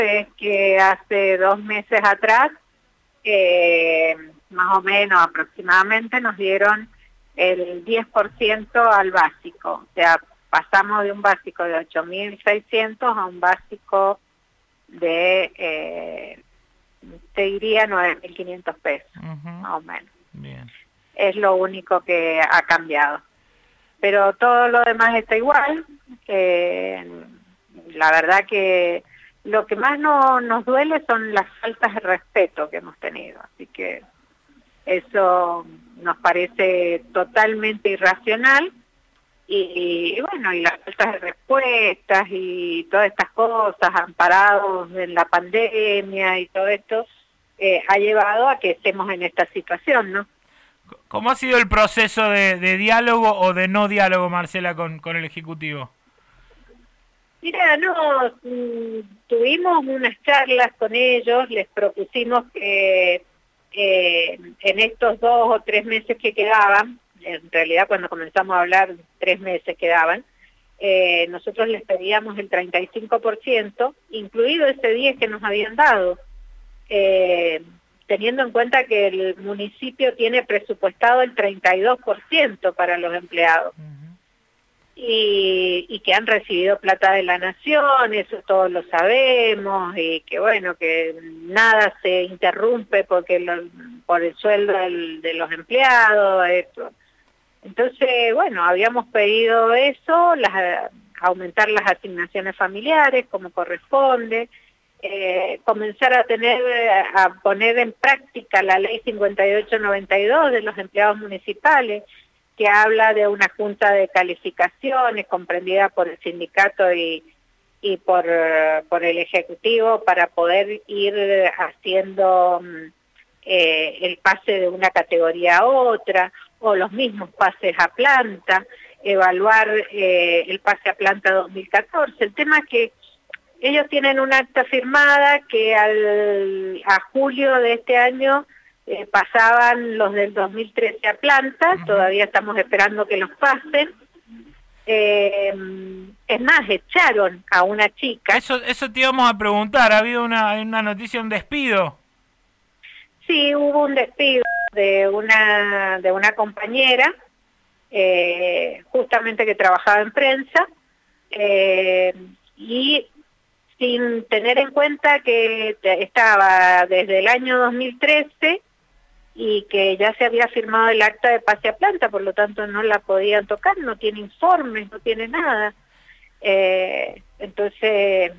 es que hace 2 meses atrás, más o menos aproximadamente, nos dieron el 10% al básico. O sea, pasamos de un básico de 8.600 a un básico de, te diría, 9.500 pesos, más o menos. Bien. Es lo único que ha cambiado. Pero todo lo demás está igual. La verdad que lo que más nos duele son las faltas de respeto que hemos tenido. Así que eso nos parece totalmente irracional. Y bueno, y las faltas de respuestas y todas estas cosas, amparados en la pandemia y todo esto, ha llevado a que estemos en esta situación, ¿no? ¿Cómo ha sido el proceso de diálogo o de no diálogo, Marcela, con el Ejecutivo? Mira, no, tuvimos unas charlas con ellos, les propusimos que en estos 2 o 3 meses que quedaban, en realidad cuando comenzamos a hablar 3 meses quedaban, nosotros les pedíamos el 35%, incluido ese 10 que nos habían dado, teniendo en cuenta que el municipio tiene presupuestado el 32% para los empleados. Y que han recibido plata de la nación, eso todos lo sabemos, y que bueno, que nada se interrumpe porque por el sueldo de los empleados. Esto. Entonces, bueno, habíamos pedido eso, aumentar las asignaciones familiares como corresponde, comenzar a poner en práctica la ley 5892 de los empleados municipales, que habla de una junta de calificaciones comprendida por el sindicato y por el Ejecutivo para poder ir haciendo el pase de una categoría a otra, o los mismos pases a planta, evaluar el pase a planta 2014. El tema es que ellos tienen una acta firmada que a julio de este año pasaban los del 2013 a planta, todavía estamos esperando que los pasen. Es más, echaron a una chica. Eso te íbamos a preguntar, ¿ha habido una noticia, un despido? Sí, hubo un despido de una compañera, justamente que trabajaba en prensa, y sin tener en cuenta que estaba desde el año 2013 y que ya se había firmado el acta de pase a planta, por lo tanto no la podían tocar, no tiene informes, no tiene nada. Entonces,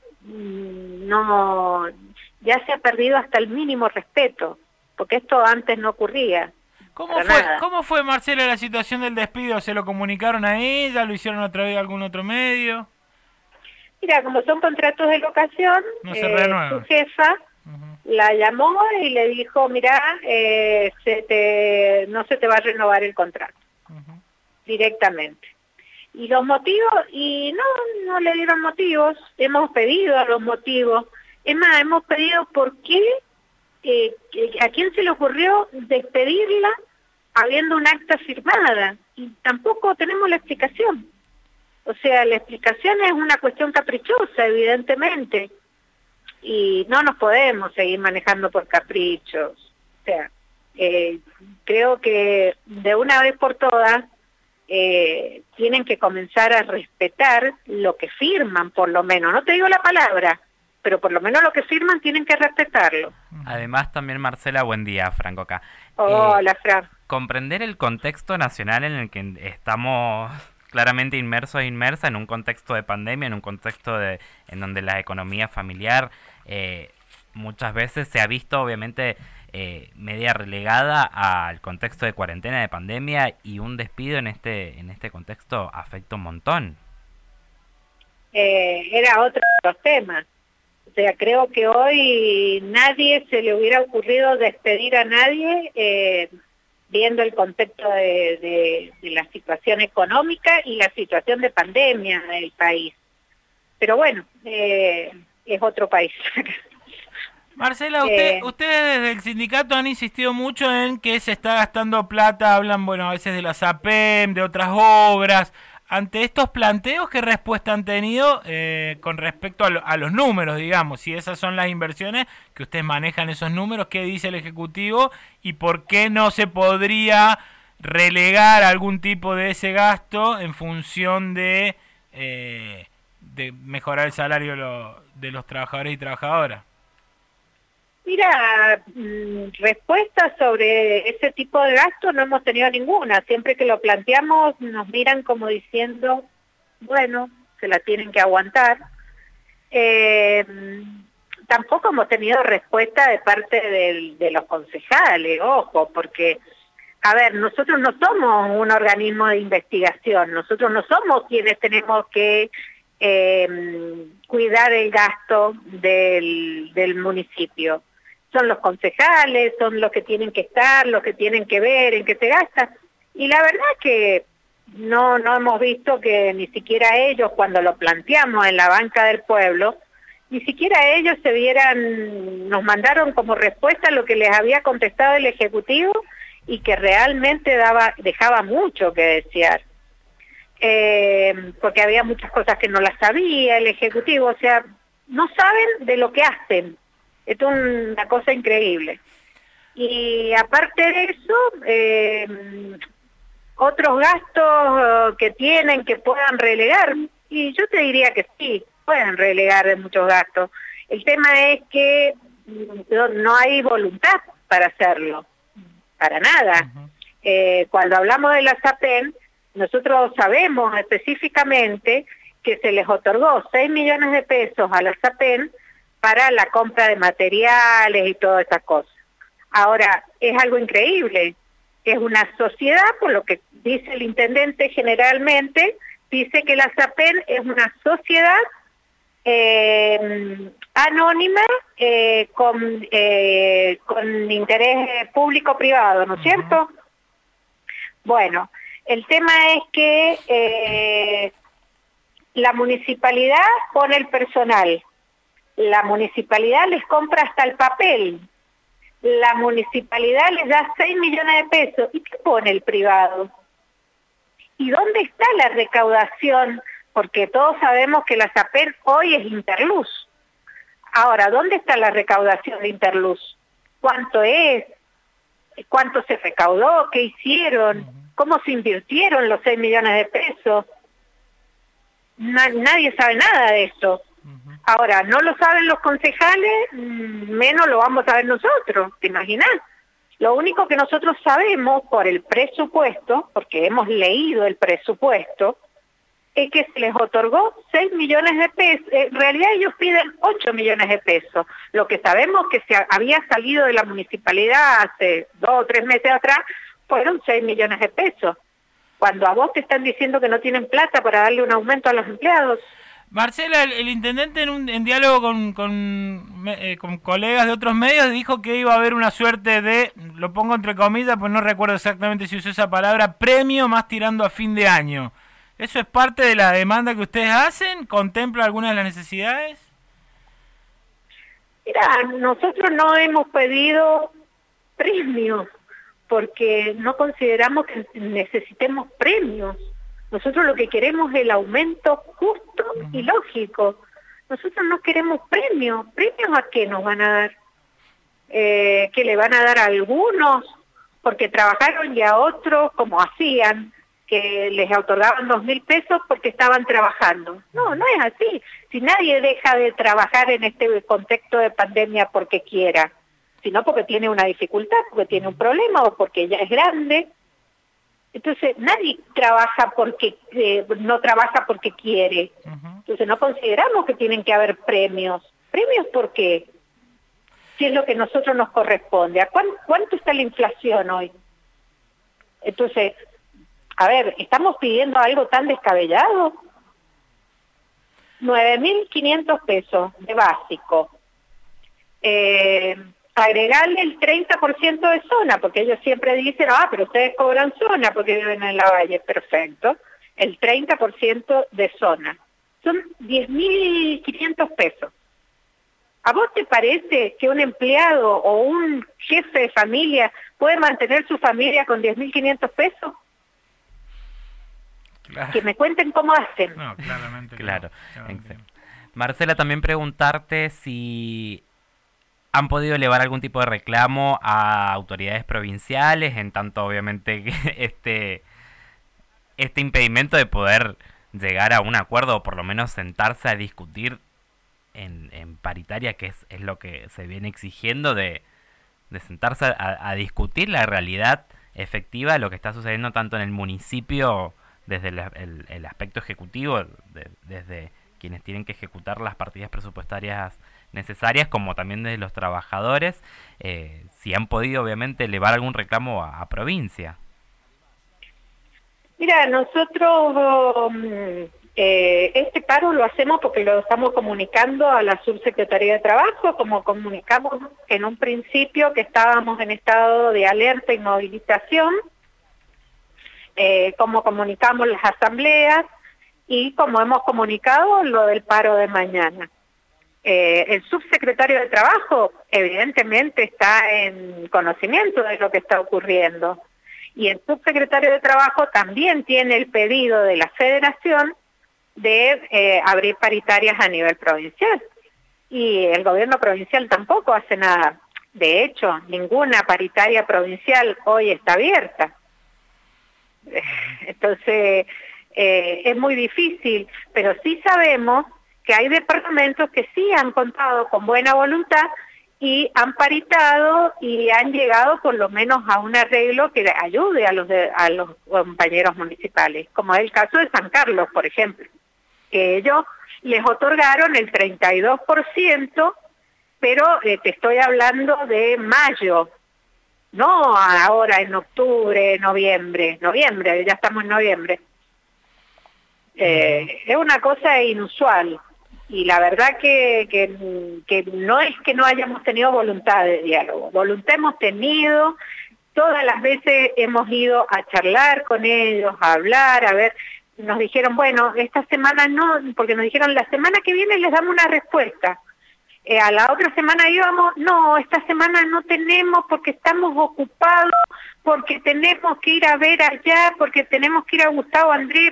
no, ya se ha perdido hasta el mínimo respeto, porque esto antes no ocurría. ¿Cómo fue, Marcela, la situación del despido? ¿Se lo comunicaron a ella? ¿Lo hicieron a través de algún otro medio? Mira, como son contratos de locación, no se renueva. Su jefa la llamó y le dijo, mira, no se te va a renovar el contrato, directamente. Y los motivos, y no le dieron motivos, hemos pedido los motivos, es más, hemos pedido por qué, a quién se le ocurrió despedirla habiendo un acta firmada, y tampoco tenemos la explicación. O sea, la explicación es una cuestión caprichosa, evidentemente, y no nos podemos seguir manejando por caprichos. O sea, creo que de una vez por todas tienen que comenzar a respetar lo que firman, por lo menos. No te digo la palabra, pero por lo menos lo que firman tienen que respetarlo. Además también, Marcela, buen día, Franco acá. Hola, Fran. Comprender el contexto nacional en el que estamos claramente inmersos e inmersas, en un contexto de pandemia, en un contexto en donde la economía familiar muchas veces se ha visto obviamente media relegada al contexto de cuarentena, de pandemia, y un despido en este contexto afecta un montón. Era otro de los temas. O sea, creo que hoy nadie se le hubiera ocurrido despedir a nadie viendo el contexto de la situación económica y la situación de pandemia del país. Pero bueno, es otro país. Marcela, ustedes desde el sindicato han insistido mucho en que se está gastando plata, hablan, bueno, a veces de la SAPEM, de otras obras. ante estos planteos, ¿qué respuesta han tenido con respecto a los números, digamos? Si esas son las inversiones, que ustedes manejan esos números, ¿qué dice el Ejecutivo? ¿Y por qué no se podría relegar algún tipo de ese gasto en función de mejorar el salario de los trabajadores y trabajadoras? Mira, respuestas sobre ese tipo de gastos no hemos tenido ninguna. Siempre que lo planteamos nos miran como diciendo, bueno, se la tienen que aguantar. Tampoco hemos tenido respuesta de parte de los concejales, ojo, porque, a ver, nosotros no somos un organismo de investigación, nosotros no somos quienes tenemos que cuidar el gasto del municipio. Son los concejales, son los que tienen que estar, los que tienen que ver en qué se gasta. Y la verdad que no hemos visto que ni siquiera ellos, cuando lo planteamos en la banca del pueblo, ni siquiera ellos nos mandaron como respuesta lo que les había contestado el Ejecutivo y que realmente dejaba mucho que desear. Porque había muchas cosas que no las sabía el Ejecutivo, o sea, no saben de lo que hacen. Esto es una cosa increíble. Y aparte de eso, otros gastos que tienen que puedan relegar, y yo te diría que sí, pueden relegar muchos gastos. El tema es que no hay voluntad para hacerlo, para nada. Cuando hablamos de la SAPEN, nosotros sabemos específicamente que se les otorgó 6 millones de pesos a la SAPEN para la compra de materiales y todas esas cosas. Ahora, es algo increíble, es una sociedad, por lo que dice el intendente generalmente, dice que la SAPEN es una sociedad anónima con interés público-privado, ¿no es cierto? Bueno, el tema es que la municipalidad pone el personal, la municipalidad les compra hasta el papel, la municipalidad les da 6 millones de pesos. ¿Y qué pone el privado? ¿Y dónde está la recaudación? Porque todos sabemos que la SAPEN hoy es Interluz. Ahora, ¿dónde está la recaudación de Interluz? ¿Cuánto es? ¿Cuánto se recaudó? ¿Qué hicieron? ¿Cómo se invirtieron los 6 millones de pesos? Nadie sabe nada de esto. Ahora, no lo saben los concejales, menos lo vamos a saber nosotros, ¿te imaginas? Lo único que nosotros sabemos por el presupuesto, porque hemos leído el presupuesto, es que se les otorgó 6 millones de pesos. En realidad ellos piden 8 millones de pesos. Lo que sabemos que se había salido de la municipalidad hace 2 o 3 meses atrás fueron 6 millones de pesos. Cuando a vos te están diciendo que no tienen plata para darle un aumento a los empleados. Marcela, el intendente en diálogo con colegas de otros medios dijo que iba a haber una suerte de, lo pongo entre comillas, pues no recuerdo exactamente si usó esa palabra, premio más tirando a fin de año. ¿Eso es parte de la demanda que ustedes hacen? ¿Contempla alguna de las necesidades? Mira, nosotros no hemos pedido premios porque no consideramos que necesitemos premios. Nosotros lo que queremos es el aumento justo y lógico. Nosotros no queremos premios. ¿Premios a qué nos van a dar? ¿Que le van a dar a algunos porque trabajaron y a otros como hacían, que les otorgaban 2.000 pesos porque estaban trabajando? No, no es así. Si nadie deja de trabajar en este contexto de pandemia porque quiera, sino porque tiene una dificultad, porque tiene un problema o porque ya es grande. Entonces, nadie trabaja porque no trabaja porque quiere. Entonces, no consideramos que tienen que haber premios. ¿Premios por qué? Si es lo que a nosotros nos corresponde. ¿A cuánto está la inflación hoy? Entonces, a ver, ¿estamos pidiendo algo tan descabellado? 9.500 pesos de básico. Agregarle el 30% de zona, porque ellos siempre dicen, pero ustedes cobran zona porque viven en la Valle. Perfecto. El 30% de zona. Son 10.500 pesos. ¿A vos te parece que un empleado o un jefe de familia puede mantener su familia con 10.500 pesos? Claro. Que me cuenten cómo hacen. No, claramente. Claro. No. Marcela, también preguntarte si han podido elevar algún tipo de reclamo a autoridades provinciales, en tanto obviamente que este impedimento de poder llegar a un acuerdo o por lo menos sentarse a discutir en paritaria, que es lo que se viene exigiendo, de sentarse a discutir la realidad efectiva de lo que está sucediendo tanto en el municipio desde el aspecto ejecutivo, desde quienes tienen que ejecutar las partidas presupuestarias necesarias, como también desde los trabajadores, si han podido obviamente elevar algún reclamo a provincia. Mira, nosotros este paro lo hacemos porque lo estamos comunicando a la Subsecretaría de Trabajo, como comunicamos en un principio que estábamos en estado de alerta y movilización, como comunicamos las asambleas y como hemos comunicado lo del paro de mañana. El subsecretario de Trabajo evidentemente está en conocimiento de lo que está ocurriendo. Y el subsecretario de Trabajo también tiene el pedido de la Federación de abrir paritarias a nivel provincial. Y el gobierno provincial tampoco hace nada. De hecho, ninguna paritaria provincial hoy está abierta. Entonces, es muy difícil, pero sí sabemos que hay departamentos que sí han contado con buena voluntad y han paritado y han llegado por lo menos a un arreglo que ayude a los compañeros municipales, como es el caso de San Carlos, por ejemplo, que ellos les otorgaron el 32%, pero te estoy hablando de mayo, no ahora en octubre, noviembre, ya estamos en noviembre. Es una cosa inusual. Y la verdad que no es que no hayamos tenido voluntad de diálogo, voluntad hemos tenido, todas las veces hemos ido a charlar con ellos, a hablar, a ver, nos dijeron, bueno, esta semana no, porque nos dijeron, la semana que viene les damos una respuesta. A la otra semana íbamos, no, esta semana no tenemos porque estamos ocupados, porque tenemos que ir a ver allá, porque tenemos que ir a Gustavo Andrés,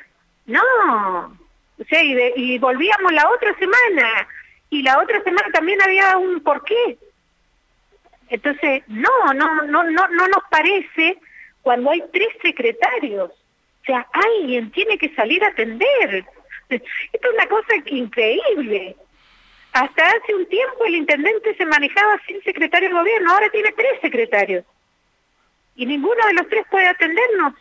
No. O sea, y volvíamos la otra semana, y la otra semana también había un porqué. Entonces, no nos parece cuando hay 3 secretarios. O sea, alguien tiene que salir a atender. Esto es una cosa increíble. Hasta hace un tiempo el intendente se manejaba sin secretario de gobierno, ahora tiene 3 secretarios. Y ninguno de los 3 puede atendernos.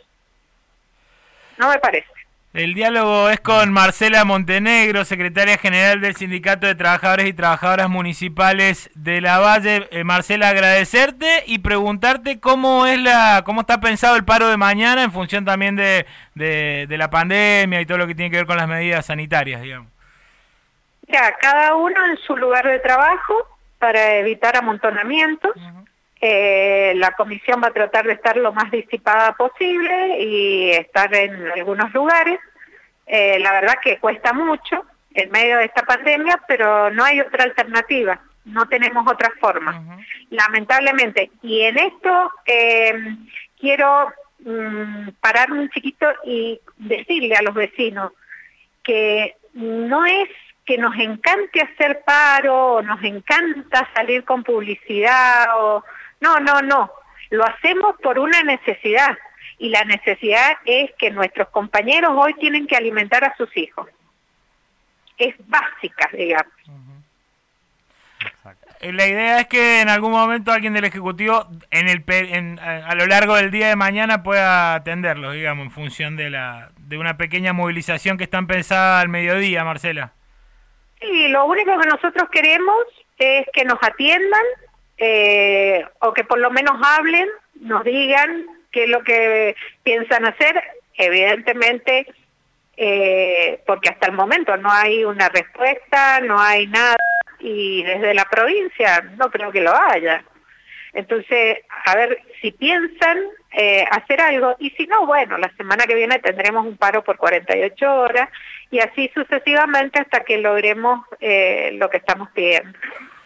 No me parece. El diálogo es con Marcela Montenegro, secretaria general del Sindicato de Trabajadores y Trabajadoras Municipales de La Valle. Marcela, agradecerte y preguntarte cómo está pensado el paro de mañana en función también de la pandemia y todo lo que tiene que ver con las medidas sanitarias, digamos. Ya, cada uno en su lugar de trabajo para evitar amontonamientos. La comisión va a tratar de estar lo más disipada posible y estar en algunos lugares. La verdad que cuesta mucho en medio de esta pandemia, pero no hay otra alternativa, no tenemos otra forma, lamentablemente. Y en esto quiero pararme un chiquito y decirle a los vecinos que no es que nos encante hacer paro o nos encanta salir con publicidad o... No, lo hacemos por una necesidad y la necesidad es que nuestros compañeros hoy tienen que alimentar a sus hijos. Es básica, digamos. La idea es que en algún momento alguien del Ejecutivo a lo largo del día de mañana pueda atenderlos, digamos, en función de una pequeña movilización que están pensada al mediodía, Marcela. Sí, lo único que nosotros queremos es que nos atiendan, o que por lo menos hablen, nos digan qué es lo que piensan hacer, evidentemente, porque hasta el momento no hay una respuesta, no hay nada, y desde la provincia no creo que lo haya. Entonces, a ver si piensan hacer algo, y si no, bueno, la semana que viene tendremos un paro por 48 horas, y así sucesivamente hasta que logremos lo que estamos pidiendo.